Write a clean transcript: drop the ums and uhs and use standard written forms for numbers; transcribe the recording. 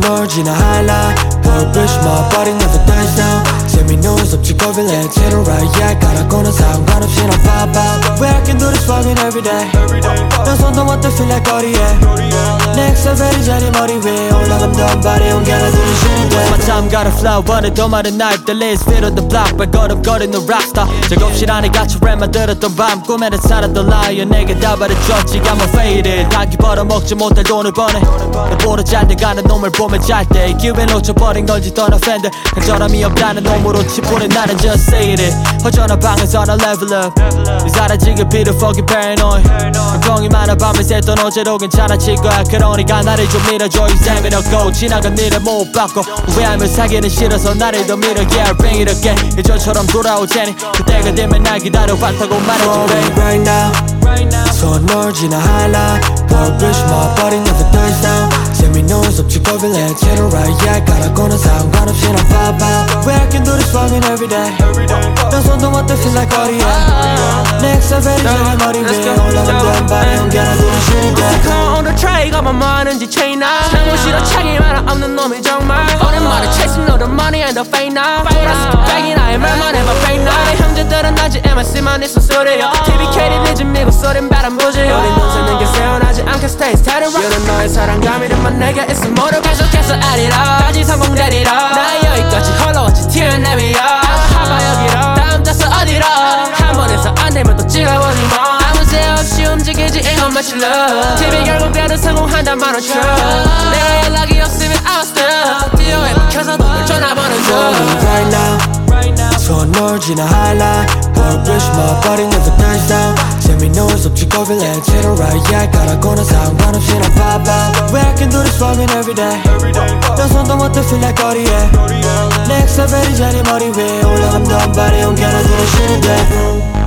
손을 지나 highlight Purplish my body never dies down 재미놓은 섭지 거빌래 채널 right yeah 가라고는 상관없이 난 pop out Where I can do this fucking everyday 난 손도 못 대 feel like 거리에 Next level이 자리 머리 위에 올라간 덤발이 옮겨라 두는 쉬는데 My time got a flow 원해 더 많은 knife The list fit on the block 발걸음거리는 rockstar 작업실 안에 갇혀 랩만 들었던 밤 꿈에는 살았던 lion 내게 다 말해줬지 I'm faded 단기 벌어먹지 못할 돈을 버네 너보다 잘 돼가는 놈을 보면 잘때 기회 놓쳐버린 건지 떠나 팬들 간절함이 없다는 놈으로 치부는 나는 just say it 허전한 방에서 나 level up 이 사라지게 비를 fucking paranoid 걱정이 많아 밤을 샜던 어제도 괜찮아질 거야 그러니까 나를 좀 밀어줘 이 셈이 넣고 지나간 일을 못 바꿔 후회하며 살기는 싫어서 나를 더 밀어 Yeah bring it again 예전처럼 돌아올 테니 그때가 되면 날 기다려봤다고 말해줘 babe right now 손을 지나 highlight Purplish my body never dies down 재미놓은 섭지 거빌래 채널 right yeah 가라고는 상관없이 난 pop out Where I can do this fucking everyday 난 손도 못 대 feel like 거리에 Next level이 자리 머리 위에 올라간 덤발이 옮겨라 두는 쉬는데 Come on the track got my mind in the chain now 너무 싫어 차기만 없는 놈이 정말 오랜만에 chasing all the money and the fame now 돌아서 백이 나의 말만 해봐 fake now 내 형제들은 아직 MS만 있어 소리야 TVK는 늦은 미국 소린 바람 부지 우리 눈 새는 게 세어나지 않게 stay steady rock 이런 너의 사랑감이란만 내게 있어 모두 계속해서 아리라 까지 성공되리라 나 여기까지 홀로왔지 튀어내리야 하바 여기로 다음 자서 어디로 한 번에서 안 되면 또 찍어보지 뭐 아무 새 없이 움직이지 이것만 실러 TV 결국 나도 성공한단 말은 true 내가 연락이 없으면 I was stuck DO에 박혀서도 널 전화번호 줘 Right now 손을 지나 highlight Purplish my body never dies down 재미놓은 섭지 거빌래 채널 right yeah 가라고는 상관없이 난 pop out Where I can do this fucking everyday 난 손도 못 대 feel like 거리에 Next level이 자리 머리 위에 올라간 덤발이 옮겨라 두는 쉬는데